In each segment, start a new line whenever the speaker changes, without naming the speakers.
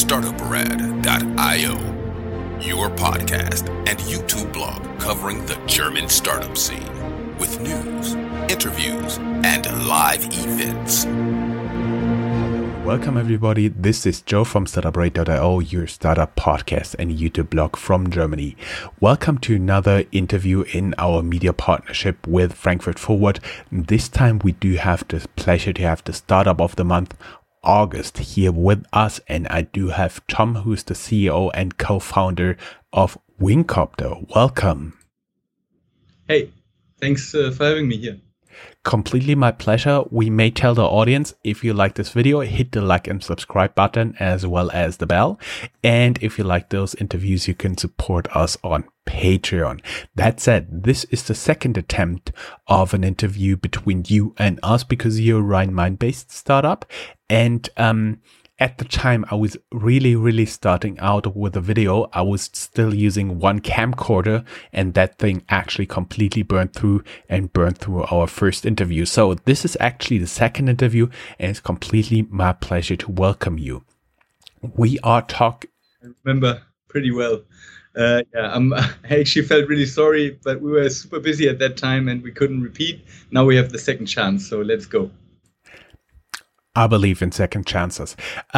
startuprad.io, your podcast and YouTube blog covering the German startup scene with news, interviews, and live events.
Welcome everybody, this is Joe from startuprad.io, your startup podcast and YouTube blog from Germany. Welcome to another interview in our media partnership with Frankfurt Forward. This time we do have the pleasure to have the startup of the month, August, here with us, and I do have Tom, who's the CEO and co-founder of Wingcopter. Welcome.
Hey, thanks for having me here.
Completely my pleasure. We may tell the audience, if you like this video, hit the like and subscribe button as well as the bell. And if you like those interviews, you can support us on Patreon. That said, this is the second attempt of an interview between you and us because you're a Rhine-Main-based startup. And at the time, I was really starting out with a video. I was still using one camcorder, and that thing actually completely burned through our first interview. So this is actually the second interview, and it's completely my pleasure to welcome you. We are talking.
I remember pretty well. I actually felt really sorry, but we were super busy at that time and we couldn't repeat. Now we have the second chance, so let's go.
I believe in second chances.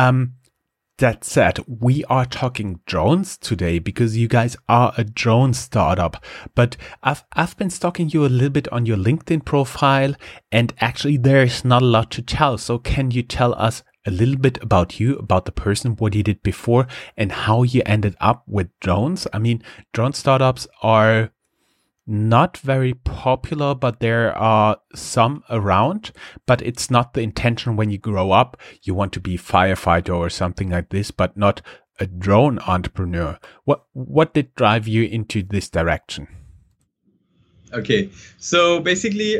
That said, we are talking drones today because you guys are a drone startup. But I've been stalking you a little bit on your LinkedIn profile, and actually there's not a lot to tell. So can you tell us a little bit about you, about the person, what you did before, and how you ended up with drones? I mean, drone startups are not very popular, but there are some around, but it's not the intention when you grow up. You want to be a firefighter or something like this, but not a drone entrepreneur. What did drive you into this direction?
Okay, so basically,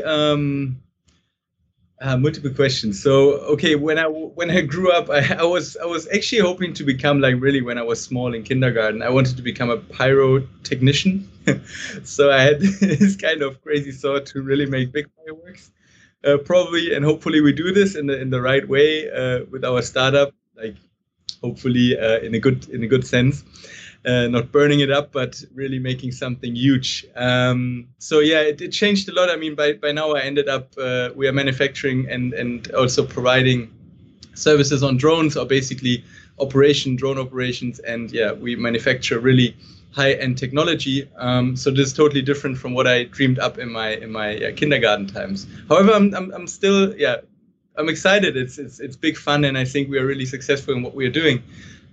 multiple questions. So, okay, when I grew up, I was actually hoping to become, like, really, when I was small in kindergarten, I wanted to become a pyrotechnician. So I had this kind of crazy thought to really make big fireworks, probably, and hopefully we do this in the right way with our startup, like hopefully in a good sense. Not burning it up, but really making something huge. So yeah, it changed a lot. I mean, by now I ended up, we are manufacturing and also providing services on drones, or basically drone operations. And yeah, we manufacture really high-end technology. So this is totally different from what I dreamed up in my kindergarten times. However, I'm still, I'm excited. It's big fun, and I think we are really successful in what we are doing.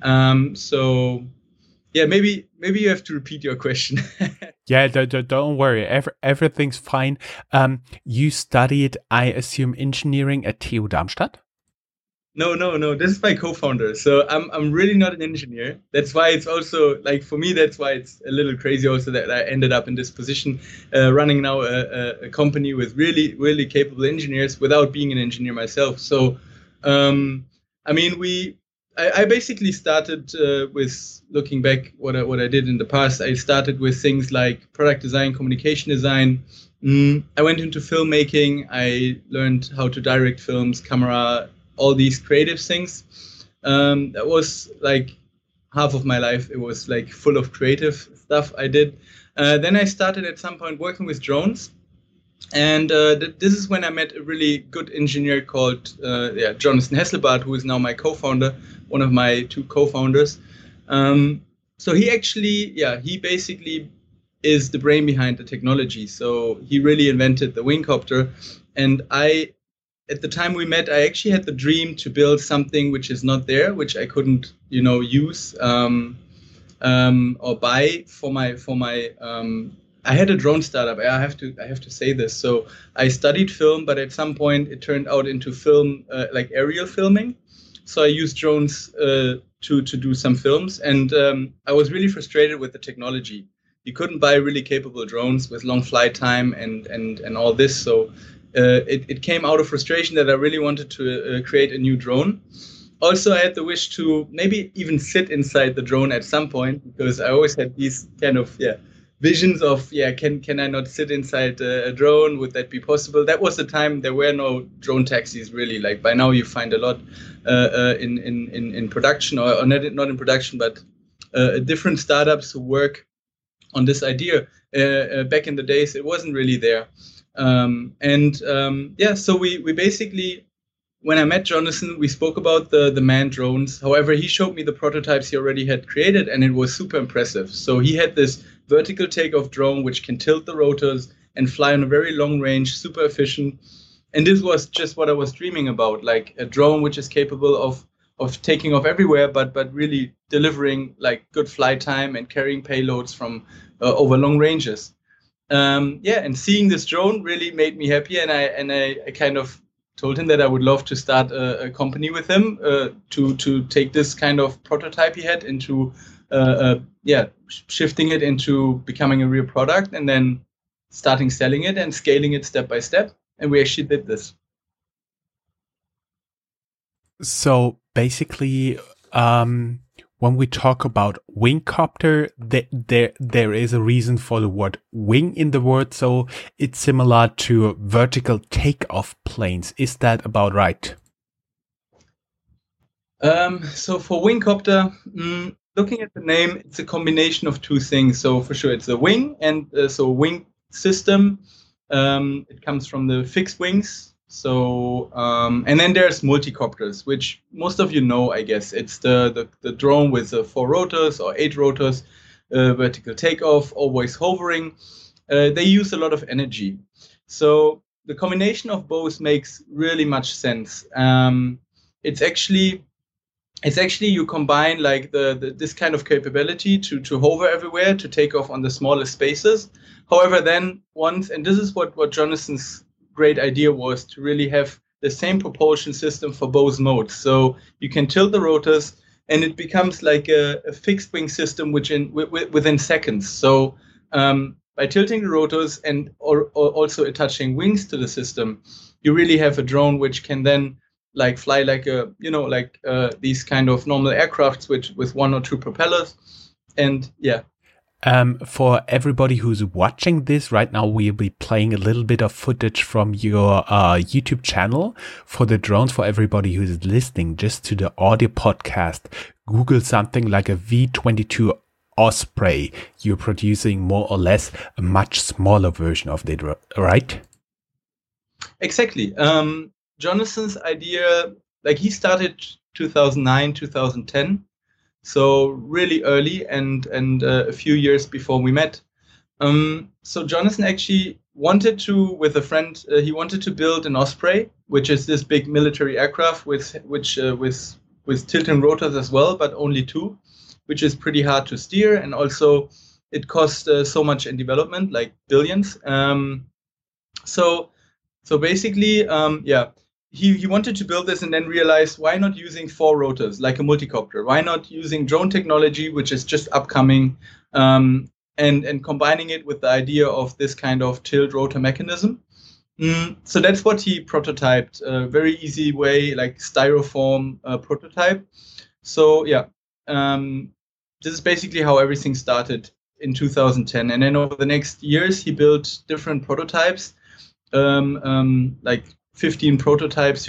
So yeah, maybe you have to repeat your question.
Yeah, don't worry. Everything's fine. You studied, I assume, engineering at TU Darmstadt?
No. This is my co-founder. So I'm really not an engineer. That's why it's also, like, for me, that's why it's a little crazy also that I ended up in this position, running now a company with really capable engineers without being an engineer myself. So, I mean, I basically started with looking back what I did in the past. I started with things like product design, communication design. I went into filmmaking. I learned how to direct films, camera, all these creative things. That was like half of my life. It was like full of creative stuff I did. Then I started at some point working with drones. And this is when I met a really good engineer called Jonathan Hesselbart, who is now my co-founder, one of my two co-founders. So he actually, he basically is the brain behind the technology. So he really invented the Wingcopter. And at the time we met, I actually had the dream to build something which is not there, which I couldn't, use or buy for my. I had a drone startup. I have to say this. So I studied film, but at some point it turned out into film, like aerial filming. So I used drones to do some films, and I was really frustrated with the technology. You couldn't buy really capable drones with long flight time and all this. So it came out of frustration that I really wanted to create a new drone. Also, I had the wish to maybe even sit inside the drone at some point, because I always had these kind of visions of, can I not sit inside a drone? Would that be possible? That was the time there were no drone taxis really. Like by now you find a lot in production or not in production, but different startups who work on this idea. Back in the days, it wasn't really there. So we basically, when I met Jonathan, we spoke about the manned drones. However, he showed me the prototypes he already had created, and it was super impressive. So he had this vertical takeoff drone, which can tilt the rotors and fly on a very long range, super efficient. And this was just what I was dreaming about, like a drone which is capable of taking off everywhere, but really delivering like good flight time and carrying payloads from over long ranges. And seeing this drone really made me happy, and I kind of told him that I would love to start a company with him to take this kind of prototype he had into shifting it into becoming a real product, and then starting selling it and scaling it step by step. And we actually did this.
So basically, when we talk about wingcopter, there is a reason for the word wing in the word. So it's similar to vertical takeoff planes. Is that about right?
So for wingcopter, looking at the name, it's a combination of two things. So for sure, it's a wing, and so wing system. It comes from the fixed wings. So, and then there's multicopters, which most of you know, I guess. It's the drone with 4 rotors or 8 rotors, vertical takeoff, always hovering. They use a lot of energy. So the combination of both makes really much sense. It's actually you combine like this kind of capability to hover everywhere, to take off on the smallest spaces. However, then and this is what Jonathan's great idea was, to really have the same propulsion system for both modes. So you can tilt the rotors, and it becomes like a fixed wing system within seconds. So by tilting the rotors and also attaching wings to the system, you really have a drone which can then like fly like these kind of normal aircrafts with 1 or 2 propellers. And yeah.
For everybody who's watching this right now, we'll be playing a little bit of footage from your YouTube channel for the drones. For everybody who's listening just to the audio podcast, Google something like a V-22 Osprey. You're producing more or less a much smaller version of it, right?
Exactly. Jonathan's idea, like he started 2009, 2010. So really early and a few years before we met. So Jonathan actually wanted to, with a friend, he wanted to build an Osprey, which is this big military aircraft with tilting rotors as well, but only 2, which is pretty hard to steer, and also it cost so much in development, like billions. So basically, He wanted to build this and then realized, why not using 4 rotors like a multicopter? Why not using drone technology, which is just upcoming, and combining it with the idea of this kind of tilt rotor mechanism? So that's what he prototyped, a very easy way, like styrofoam prototype. So this is basically how everything started in 2010. And then over the next years, he built different prototypes, like 16 prototypes.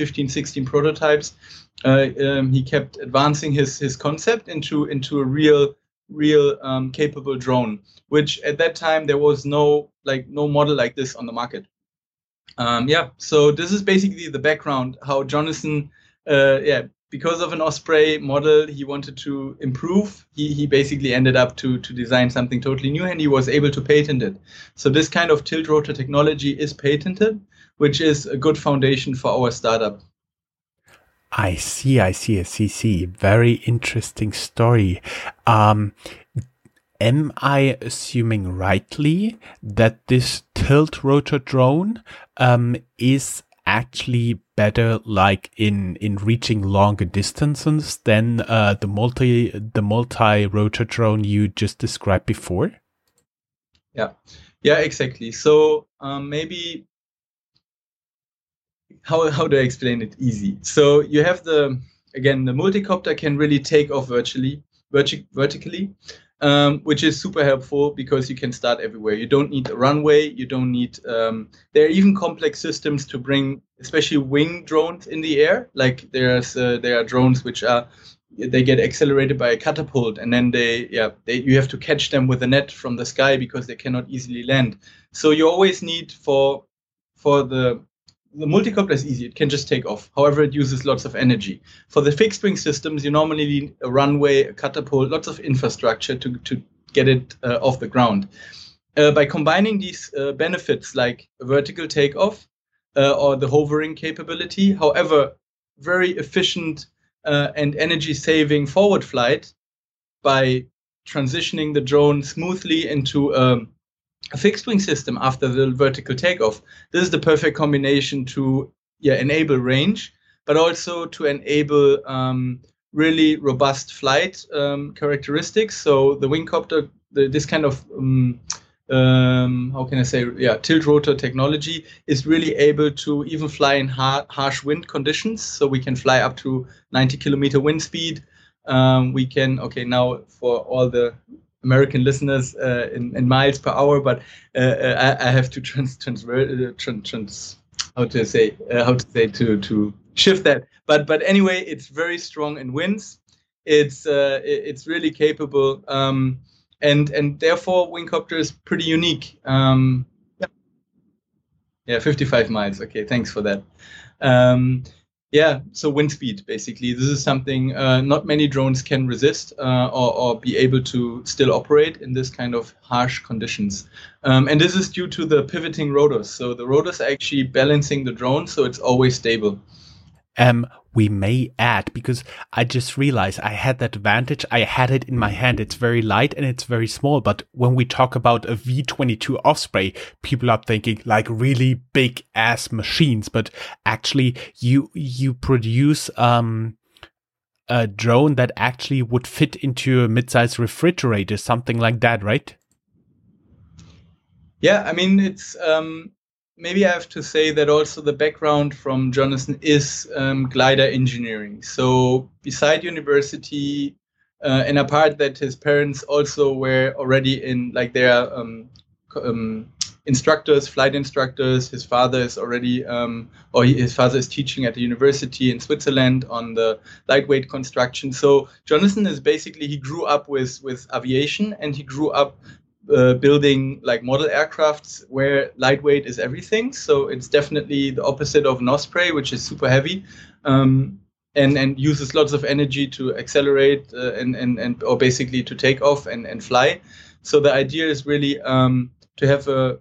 He kept advancing his concept into a real capable drone, which at that time there was no model like this on the market. So this is basically the background, how Jonathan, because of an Osprey model he wanted to improve, he basically ended up to design something totally new, and he was able to patent it. So this kind of tilt rotor technology is patented, which is a good foundation for our startup.
I see. Very interesting story. Am I assuming rightly that this tilt rotor drone is actually better like in reaching longer distances than the multi rotor drone you just described before? Yeah, exactly. So maybe how do I explain it easy? So you have the multicopter can really take off vertically.
which is super helpful because you can start everywhere. You don't need a runway. You don't need. There are even complex systems to bring, especially wing drones in the air. Like there are drones which they get accelerated by a catapult, and then you have to catch them with a net from the sky because they cannot easily land. So you always need for the multicopter is easy. It can just take off. However, it uses lots of energy. For the fixed wing systems, you normally need a runway, a catapult, lots of infrastructure to get it off the ground. By combining these benefits like a vertical takeoff or the hovering capability, however, very efficient and energy-saving forward flight by transitioning the drone smoothly into a fixed wing system after the vertical takeoff. This is the perfect combination to enable range, but also to enable really robust flight characteristics. So the Wingcopter, this kind of tilt rotor technology is really able to even fly in harsh wind conditions. So we can fly up to 90 kilometer wind speed. We can, now for all the American listeners in miles per hour, but I have to to shift that. But anyway, it's very strong in winds. It's really capable, and therefore Wingcopter is pretty unique. 55 miles. Okay, thanks for that. So wind speed, basically. This is something not many drones can resist or be able to still operate in this kind of harsh conditions. And this is due to the pivoting rotors. So the rotors are actually balancing the drone, so it's always stable.
We may add, because I just realized I had that advantage. I had it in my hand. It's very light and it's very small. But when we talk about a V-22 Osprey, people are thinking like really big ass machines. But actually, you produce a drone that actually would fit into a mid-size refrigerator, something like that, right?
Yeah, I mean, it's maybe I have to say that also the background from Jonathan is glider engineering. So beside university, and apart that his parents also were already in, like, they are instructors, flight instructors. His father is already, his father is teaching at the university in Switzerland on the lightweight construction. So Jonathan is basically, he grew up with aviation, and he grew up building like model aircrafts where lightweight is everything. So it's definitely the opposite of an Osprey, which is super heavy, and uses lots of energy to accelerate or basically to take off and fly. So the idea is really to have an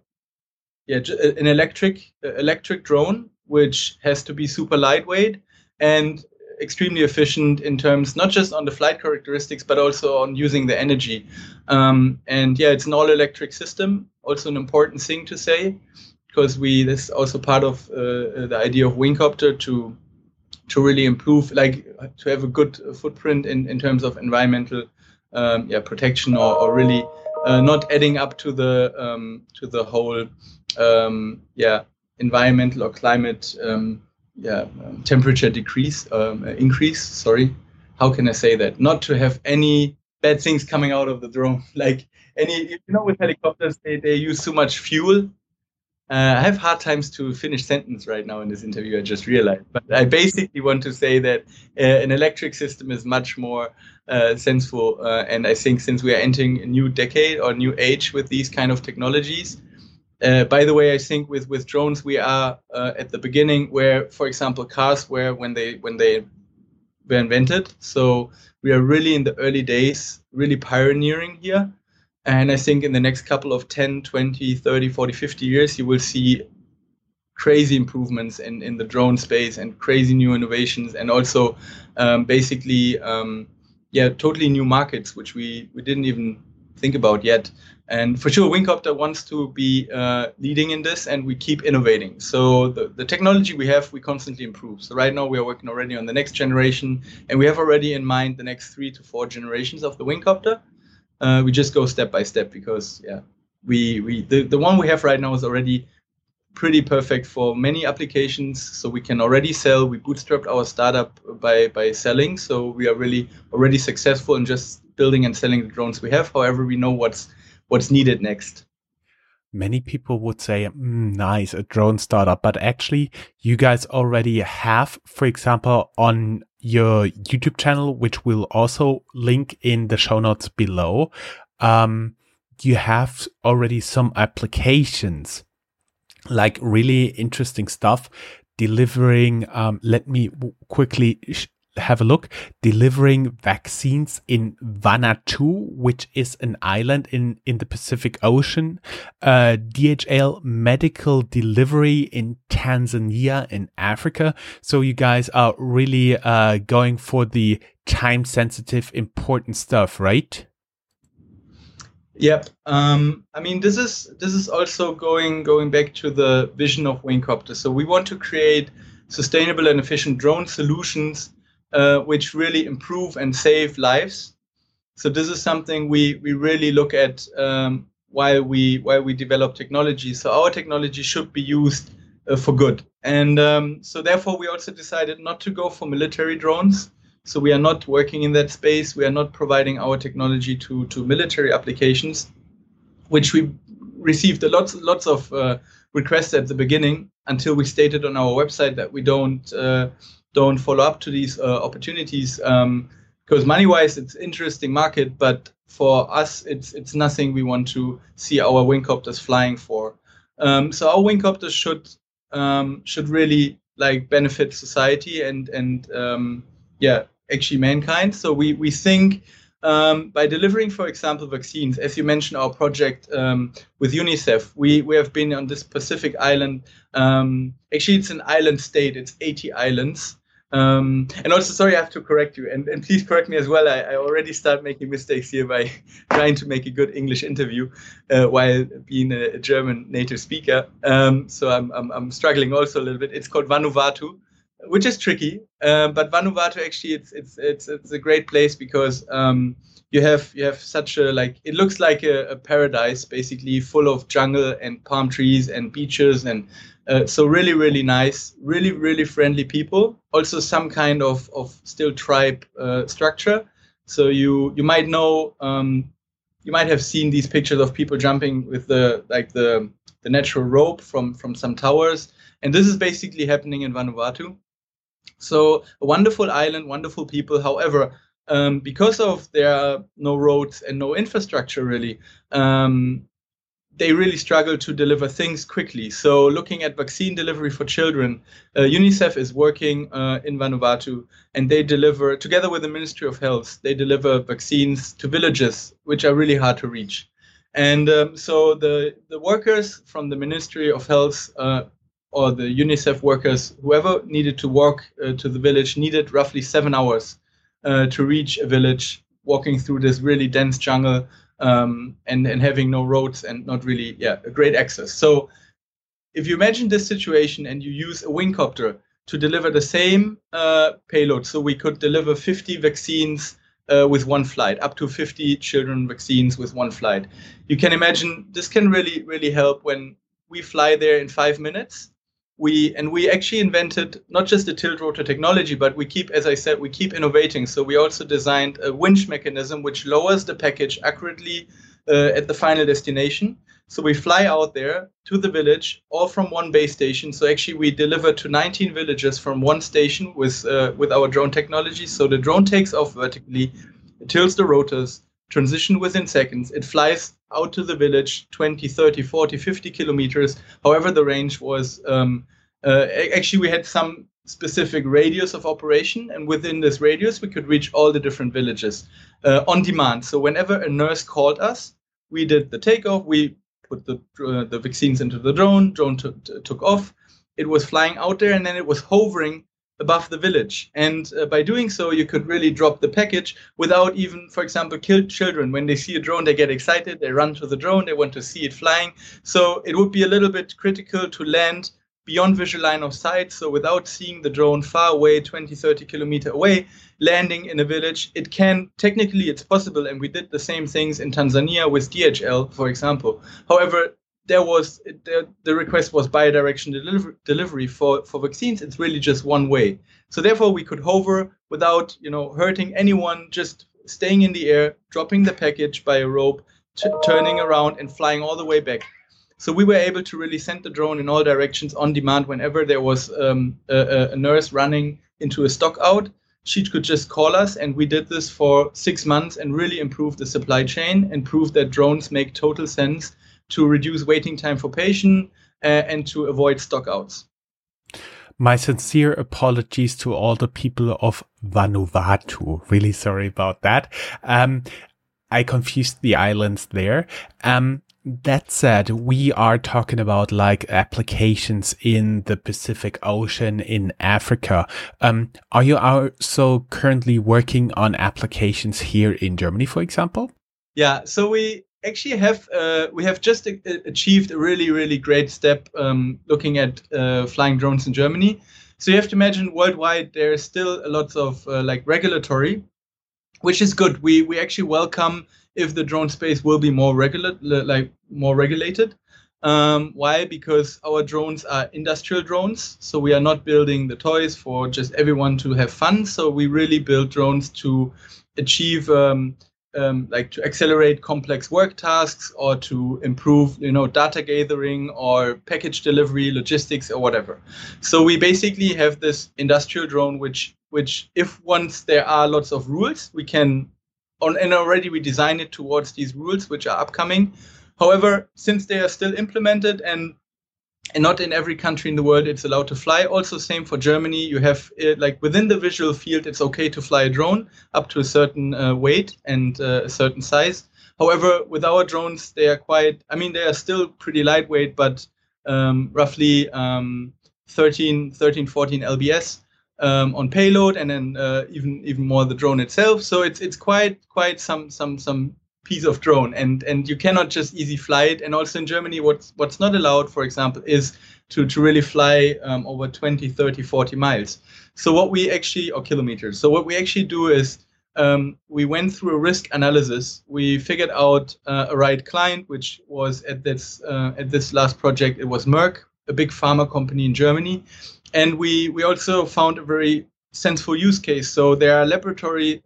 electric drone which has to be super lightweight and extremely efficient in terms not just on the flight characteristics but also on using the energy. It's an all-electric system. Also an important thing to say, because this is also part of the idea of Wingcopter to really improve, like to have a good footprint in terms of environmental protection or really not adding up to the whole environmental or climate temperature increase. Sorry, how can I say that? Not to have any bad things coming out of the drone. Like with helicopters, they use so much fuel. I have hard times to finish sentence right now in this interview, I just realized. But I basically want to say that an electric system is much more sensible. And I think since we are entering a new decade or new age with these kind of technologies, by the way, I think with drones, we are at the beginning where, for example, cars were when they were invented. So we are really in the early days, really pioneering here. And I think in the next couple of 10, 20, 30, 40, 50 years, you will see crazy improvements in the drone space and crazy new innovations, and also totally new markets, which we didn't even think about yet. And for sure, Wingcopter wants to be leading in this, and we keep innovating. So the technology we have, we constantly improve. So right now we are working already on the next generation, and we have already in mind the next 3 to 4 generations of the Wingcopter. We just go step by step because the one we have right now is already pretty perfect for many applications. So we can already sell. We bootstrapped our startup by selling. So we are really already successful in just building and selling the drones we have. However, we know what's needed next.
Many people would say, nice, a drone startup, but actually you guys already have, for example, on your YouTube channel, which we'll also link in the show notes below, you have already some applications, like really interesting stuff, delivering, let me quickly have a look, delivering vaccines in Vanuatu, which is an island in the Pacific Ocean, DHL medical delivery in Tanzania in Africa. So you guys are really going for the time sensitive, important stuff, right?
Yep. I mean, this is also going back to the vision of Wingcopter. So we want to create sustainable and efficient drone solutions which really improve and save lives. So this is something we really look at while we develop technology. So our technology should be used for good. And so therefore we also decided not to go for military drones. So we are not working in that space. We are not providing our technology to military applications, which we received lots of requests at the beginning, until we stated on our website that we don't follow up to these opportunities, because money-wise it's interesting market, but for us it's nothing we want to see our wingcopters flying for. So our wingcopters should really like benefit society and actually mankind. So we think by delivering, for example, vaccines, as you mentioned, our project with UNICEF, we have been on this Pacific island. Actually, it's an island state. It's 80 islands. And also, sorry, I have to correct you, and please correct me as well. I already start making mistakes here by trying to make a good English interview while being a German native speaker. So I'm struggling also a little bit. It's called Vanuatu, which is tricky, but Vanuatu actually it's a great place because you have such a it looks like a paradise, basically full of jungle and palm trees and beaches, and so really nice, really friendly people. Also some kind of still tribe structure. So you might know, you might have seen these pictures of people jumping with the natural rope from some towers, and this is basically happening in Vanuatu. So a wonderful island, wonderful people. However, because of there are no roads and no infrastructure really, they really struggle to deliver things quickly. So looking at vaccine delivery for children, UNICEF is working in Vanuatu, and they deliver, together with the Ministry of Health, they deliver vaccines to villages, which are really hard to reach. And so the workers from the Ministry of Health or the UNICEF workers, whoever needed to walk to the village, needed roughly 7 hours to reach a village, walking through this really dense jungle, and having no roads and not really a great access. So if you imagine this situation and you use a wingcopter to deliver the same payload, so we could deliver 50 vaccines with one flight, up to 50 children vaccines with one flight. You can imagine this can really help when we fly there in 5 minutes. We actually invented not just the tilt rotor technology, but we keep, as I said, we keep innovating. So we also designed a winch mechanism which lowers the package accurately at the final destination. So we fly out there to the village, all from one base station. So actually we deliver to 19 villages from one station with our drone technology. So the drone takes off vertically, it tilts the rotors, transition within seconds. It flies out to the village 20, 30, 40, 50 kilometers. However, the range was, actually we had some specific radius of operation, and within this radius, we could reach all the different villages on demand. So whenever a nurse called us, we did the takeoff, we put the vaccines into the drone took off. It was flying out there, and then it was hovering above the village. And by doing so, you could really drop the package without even, for example, kill children. When they see a drone, they get excited, they run to the drone, they want to see it flying. So it would be a little bit critical to land beyond visual line of sight. So without seeing the drone far away, 20, 30 kilometer away, landing in a village, it can, technically it's possible. And we did the same things in Tanzania with DHL, for example. However, the request was bidirectional delivery for vaccines. It's really just one way. So therefore, we could hover without hurting anyone, just staying in the air, dropping the package by a rope, turning around and flying all the way back. So we were able to really send the drone in all directions on demand. Whenever there was a nurse running into a stock out, she could just call us, and we did this for 6 months and really improved the supply chain and proved that drones make total sense to reduce waiting time for patient and to avoid stockouts.
My sincere apologies to all the people of Vanuatu. Really sorry about that. I confused the islands there. That said, we are talking about like applications in the Pacific Ocean, in Africa. Are you also currently working on applications here in Germany, for example?
Yeah, so we actually have just achieved a really, really great step looking at flying drones in Germany. So you have to imagine worldwide there is still a lot of like regulatory, which is good. We actually welcome if the drone space will be more regulated. Why? Because our drones are industrial drones, so we are not building the toys for just everyone to have fun. So we really build drones to achieve, like to accelerate complex work tasks or to improve, data gathering or package delivery, logistics or whatever. So we basically have this industrial drone, which if once there are lots of rules, we can. And already we design it towards these rules, which are upcoming. However, since they are still implemented and not in every country in the world it's allowed to fly. Also, same for Germany. You have like within the visual field, it's okay to fly a drone up to a certain weight and a certain size. However, with our drones, they are still pretty lightweight, but roughly 13, 14 lbs. On payload, and then even more the drone itself. So it's quite some piece of drone, and you cannot just easy fly it. And also in Germany, what's not allowed, for example, is to really fly over 20, 30, 40 miles. So what we actually, or kilometers. So what we actually do is we went through a risk analysis. We figured out a right client, which was at this last project. It was Merck, a big pharma company in Germany. And we also found a very sensible use case. So there are laboratory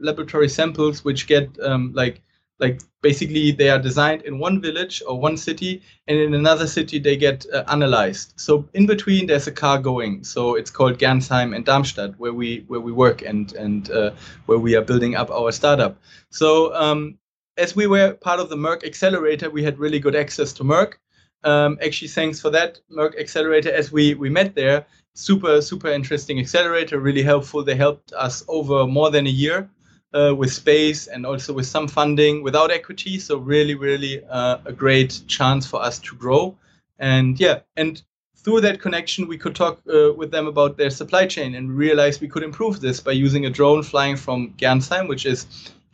samples which get like basically they are designed in one village or one city, and in another city they get analyzed. So in between there's a car going. So it's called Gernsheim and Darmstadt, where we work and where we are building up our startup. So as we were part of the Merck Accelerator, we had really good access to Merck. Actually, thanks for that, Merck Accelerator, as we met there. Super interesting accelerator, really helpful. They helped us over more than a year with space and also with some funding without equity. So really a great chance for us to grow. And through that connection, we could talk with them about their supply chain and realize we could improve this by using a drone flying from Gernsheim, which is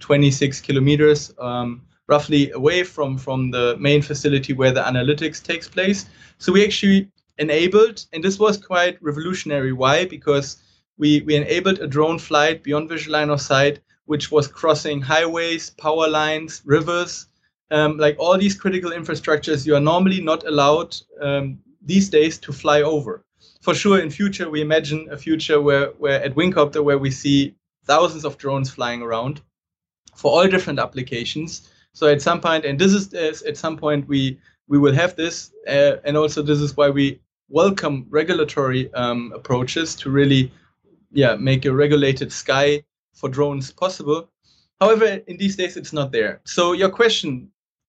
26 kilometers roughly away from the main facility where the analytics takes place. So we actually enabled, and this was quite revolutionary. Why? Because we enabled a drone flight beyond visual line of sight, which was crossing highways, power lines, rivers, like all these critical infrastructures you are normally not allowed these days to fly over. For sure, in future, we imagine a future where at Wingcopter, where we see thousands of drones flying around for all different applications. So at some point, and this is at some point we will have this, and also this is why we welcome regulatory approaches to really, make a regulated sky for drones possible. However, in these days it's not there. So your question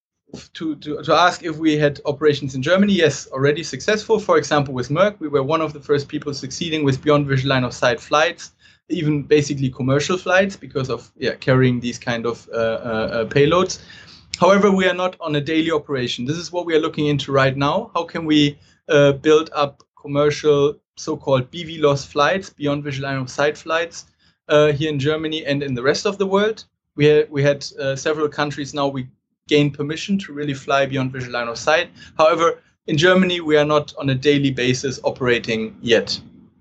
to ask if we had operations in Germany, yes, already successful. For example, with Merck, we were one of the first people succeeding with beyond visual line of sight flights, even basically commercial flights, because of carrying these kind of payloads. However, we are not on a daily operation. This is what we are looking into right now. How can we build up commercial so-called BVLOS flights, beyond visual line of sight flights, here in Germany and in the rest of the world? We had several countries now. We gained permission to really fly beyond visual line of sight. However, in Germany, we are not on a daily basis operating yet.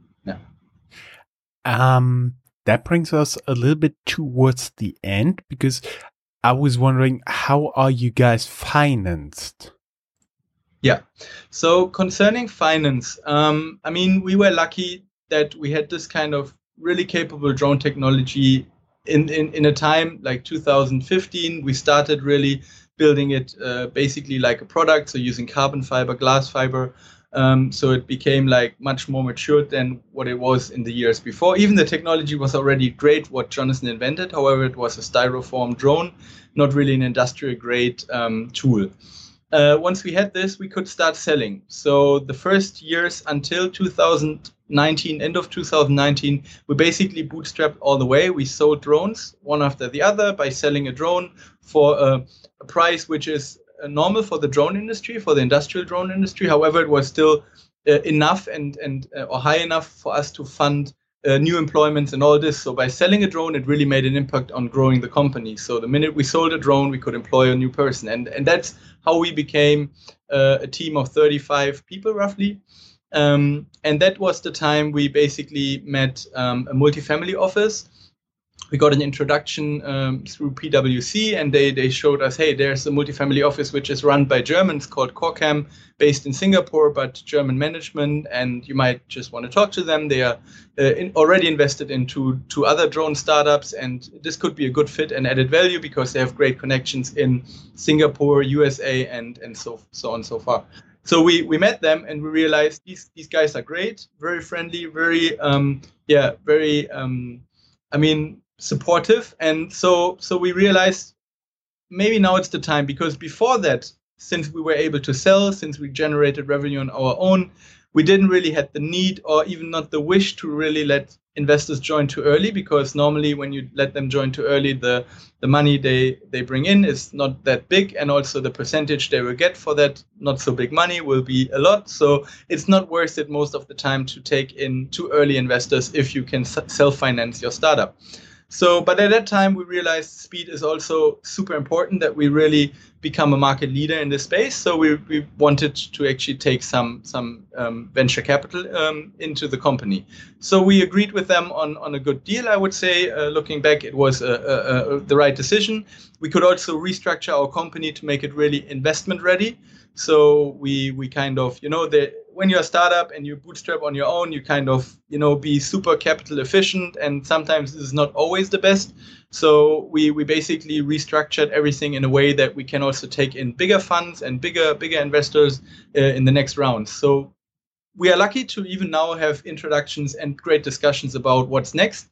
That brings us a little bit towards the end, because I was wondering, how are you guys financed?
Yeah. So concerning finance, I mean, we were lucky that we had this kind of really capable drone technology in a time like 2015. We started really building it basically like a product, so using carbon fiber, glass fiber. So it became like much more matured than what it was in the years before. Even the technology was already great, what Jonathan invented. However, it was a styrofoam drone, not really an industrial grade tool. Once we had this, we could start selling. So the first years until 2019, end of 2019, we basically bootstrapped all the way. We sold drones one after the other by selling a drone for a price which is normal for the drone industry, for the industrial drone industry. However, it was still enough and or high enough for us to fund new employments and all this. So by selling a drone, it really made an impact on growing the company. So the minute we sold a drone, we could employ a new person. And that's how we became a team of 35 people roughly. And that was the time we basically met a multifamily office. We got an introduction through PwC, and they showed us, hey, there's a multifamily office which is run by Germans called Corcam, based in Singapore, but German management, and you might just want to talk to them. They are already invested into two other drone startups, and this could be a good fit and added value because they have great connections in Singapore, USA, and so on and so far. So we met them and we realized these guys are great, very friendly, very supportive. And so we realized maybe now it's the time, because before that, since we were able to sell, since we generated revenue on our own, we didn't really have the need or even not the wish to really let investors join too early, because normally when you let them join too early, the money they bring in is not that big, and also the percentage they will get for that not so big money will be a lot. So it's not worth it most of the time to take in too early investors if you can self-finance your startup. So, but at that time, we realized speed is also super important, that we really become a market leader in this space. So we wanted to actually take some venture capital into the company. So we agreed with them on a good deal, I would say. Looking back, it was the right decision. We could also restructure our company to make it really investment ready. So we kind of, when you're a startup and you bootstrap on your own, you kind of, be super capital efficient, and sometimes this is not always the best. So we basically restructured everything in a way that we can also take in bigger funds and bigger investors in the next round. So we are lucky to even now have introductions and great discussions about what's next.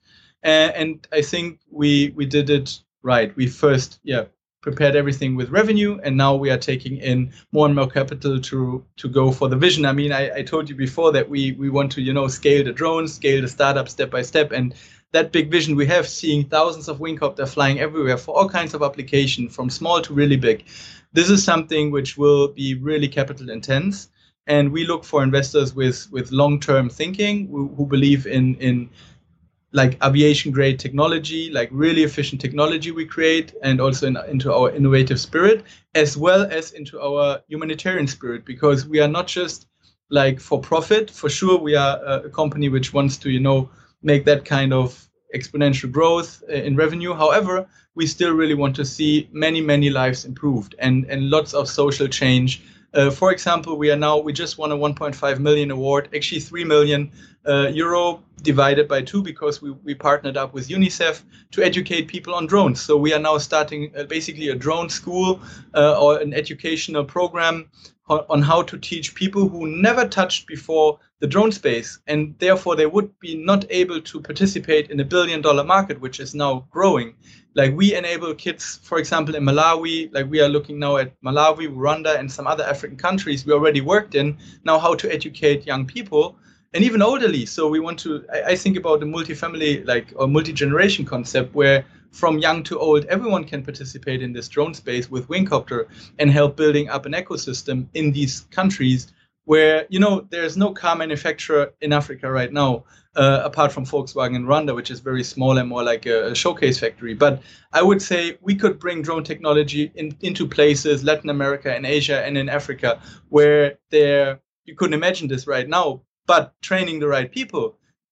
And I think we did it right. We first, prepared everything with revenue, and now we are taking in more and more capital to go for the vision. I mean, I told you before that we want to, scale the drones, scale the startup step by step, and that big vision we have, seeing thousands of Wingcopter flying everywhere for all kinds of application, from small to really big. This is something which will be really capital intense, and we look for investors with long-term thinking who believe in like aviation grade technology, like really efficient technology we create, and also into our innovative spirit, as well as into our humanitarian spirit, because we are not just like for profit. For sure, we are a company which wants to, make that kind of exponential growth in revenue. However, we still really want to see many, many lives improved and lots of social change. For example, we just won a 1.5 million award, actually 3 million euro divided by 2, because we partnered up with UNICEF to educate people on drones. So we are now starting basically a drone school or an educational program on how to teach people who never touched before the drone space, and therefore they would be not able to participate in a $1 billion market, which is now growing. Like we enable kids, for example, in Malawi, like we are looking now at Malawi, Rwanda, and some other African countries we already worked in, now how to educate young people and even elderly. So we want to, I think about the multifamily, or multi-generation concept, where from young to old, everyone can participate in this drone space with Wingcopter and help building up an ecosystem in these countries where, there's no car manufacturer in Africa right now, apart from Volkswagen in Rwanda, which is very small and more like a showcase factory. But I would say we could bring drone technology into places, Latin America and Asia and in Africa, where you couldn't imagine this right now. But training the right people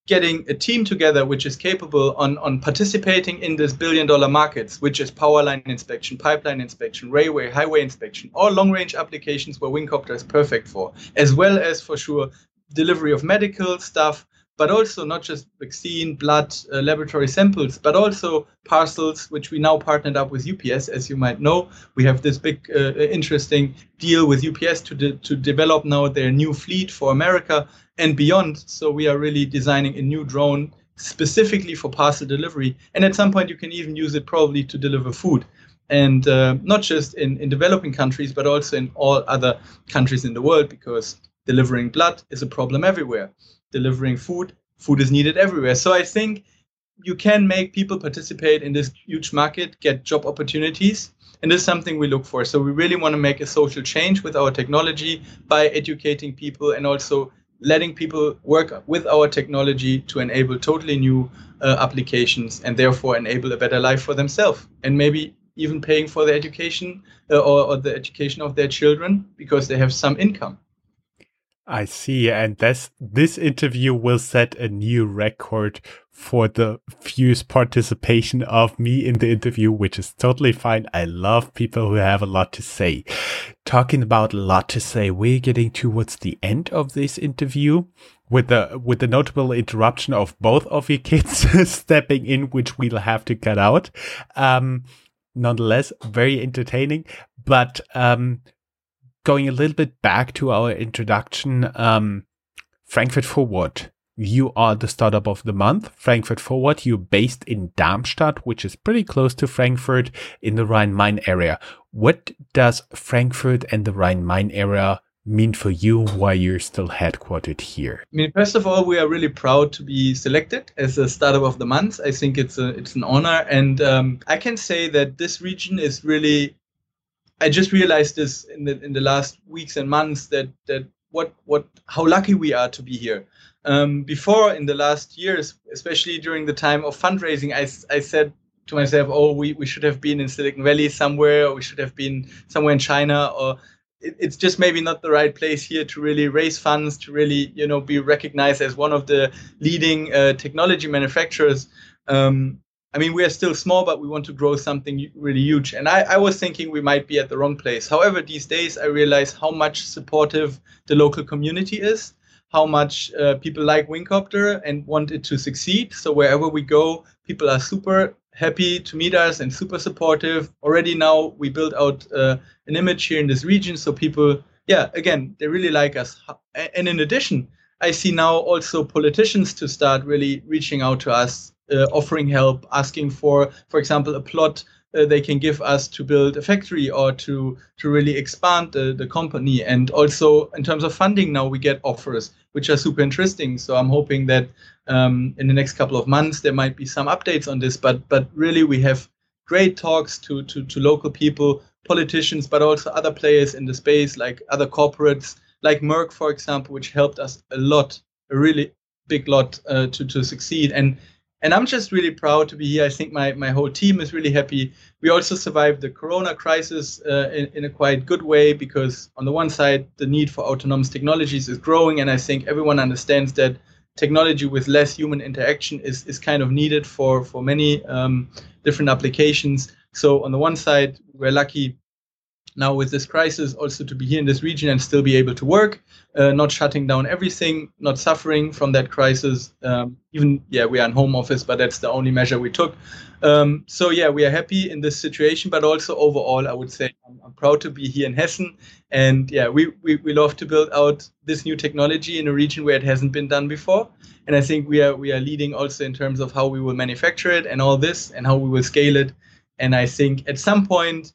getting a team together which is capable on participating in this billion-dollar markets, which is power line inspection, pipeline inspection, railway, highway inspection, all long-range applications where Wingcopter is perfect for, as well as for sure delivery of medical stuff, but also not just vaccine, blood, laboratory samples, but also parcels, which we now partnered up with UPS. As you might know, we have this big, interesting deal with UPS to develop now their new fleet for America and beyond. So we are really designing a new drone specifically for parcel delivery. And at some point, you can even use it probably to deliver food. And not just in developing countries, but also in all other countries in the world, because delivering blood is a problem everywhere. Delivering food is needed everywhere. So I think you can make people participate in this huge market, get job opportunities, and this is something we look for. So we really want to make a social change with our technology by educating people and also letting people work with our technology to enable totally new applications and therefore enable a better life for themselves, and maybe even paying for the education or the education of their children because they have some income.
I see. And this interview will set a new record for the fewest participation of me in the interview, which is totally fine. I love people who have a lot to say. Talking about a lot to say, we're getting towards the end of this interview with the notable interruption of both of your kids stepping in, which we'll have to cut out. Nonetheless, very entertaining. But going a little bit back to our introduction, Frankfurt Forward. You are the startup of the month. Frankfurt Forward, you're based in Darmstadt, which is pretty close to Frankfurt in the Rhine-Main area. What does Frankfurt and the Rhine-Main area mean for you while you're still headquartered here?
I mean, first of all, we are really proud to be selected as a startup of the month. I think it's an honor. And I can say that this region is really, I just realized this in the last weeks and months that how lucky we are to be here. Before, in the last years, especially during the time of fundraising, I said to myself, oh, we should have been in Silicon Valley somewhere, or we should have been somewhere in China, or it's just maybe not the right place here to really raise funds, to really, be recognized as one of the leading technology manufacturers. I mean, we are still small, but we want to grow something really huge. And I was thinking we might be at the wrong place. However, these days, I realize how much supportive the local community is, how much people like Wingcopter and want it to succeed. So wherever we go, people are super happy to meet us and super supportive. Already now, we built out an image here in this region. So people, again, they really like us. And in addition, I see now also politicians to start really reaching out to us, offering help, asking for example, a plot they can give us to build a factory or to really expand the company. And also in terms of funding, now we get offers, which are super interesting. So I'm hoping that in the next couple of months, there might be some updates on this. But really, we have great talks to local people, politicians, but also other players in the space, like other corporates, like Merck, for example, which helped us a lot, a really big lot to succeed. And I'm just really proud to be here. I think my whole team is really happy. We also survived the Corona crisis in a quite good way, because on the one side, the need for autonomous technologies is growing. And I think everyone understands that technology with less human interaction is kind of needed for many different applications. So on the one side, we're lucky now with this crisis also to be here in this region and still be able to work, not shutting down everything, not suffering from that crisis. We are in home office, but that's the only measure we took. We are happy in this situation, but also overall, I would say I'm proud to be here in Hessen. And we love to build out this new technology in a region where it hasn't been done before. And I think we are leading also in terms of how we will manufacture it and all this and how we will scale it. And I think at some point,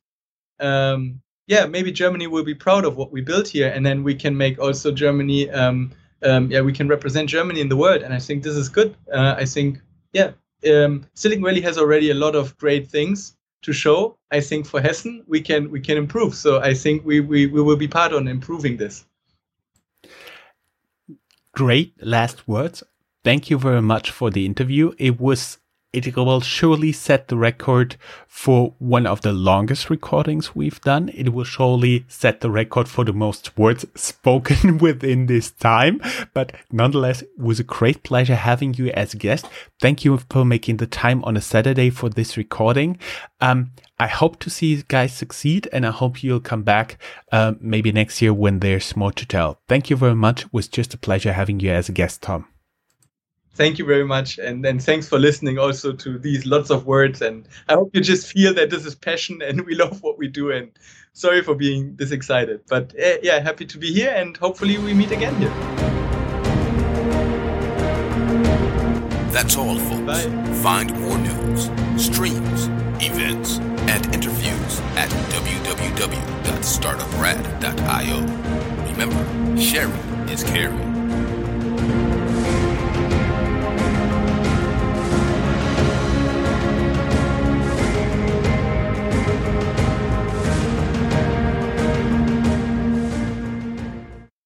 maybe Germany will be proud of what we built here, and then we can make also Germany, we can represent Germany in the world. And I think this is good. I think, Silicon Valley has already a lot of great things to show. I think for Hessen, we can improve. So I think we will be part on improving this.
Great last words. Thank you very much for the interview. It was it will surely set the record for one of the longest recordings we've done. It will surely set the record for the most words spoken within this time. But nonetheless, it was a great pleasure having you as a guest. Thank you for making the time on a Saturday for this recording. I hope to see you guys succeed, and I hope you'll come back maybe next year when there's more to tell. Thank you very much. It was just a pleasure having you as a guest, Tom.
Thank you very much. And thanks for listening also to these lots of words. And I hope you just feel that this is passion and we love what we do. And sorry for being this excited. But yeah, happy to be here and hopefully we meet again here.
That's all, folks.
Bye.
Find more news, streams, events, and interviews at www.startuprad.io. Remember, sharing is caring.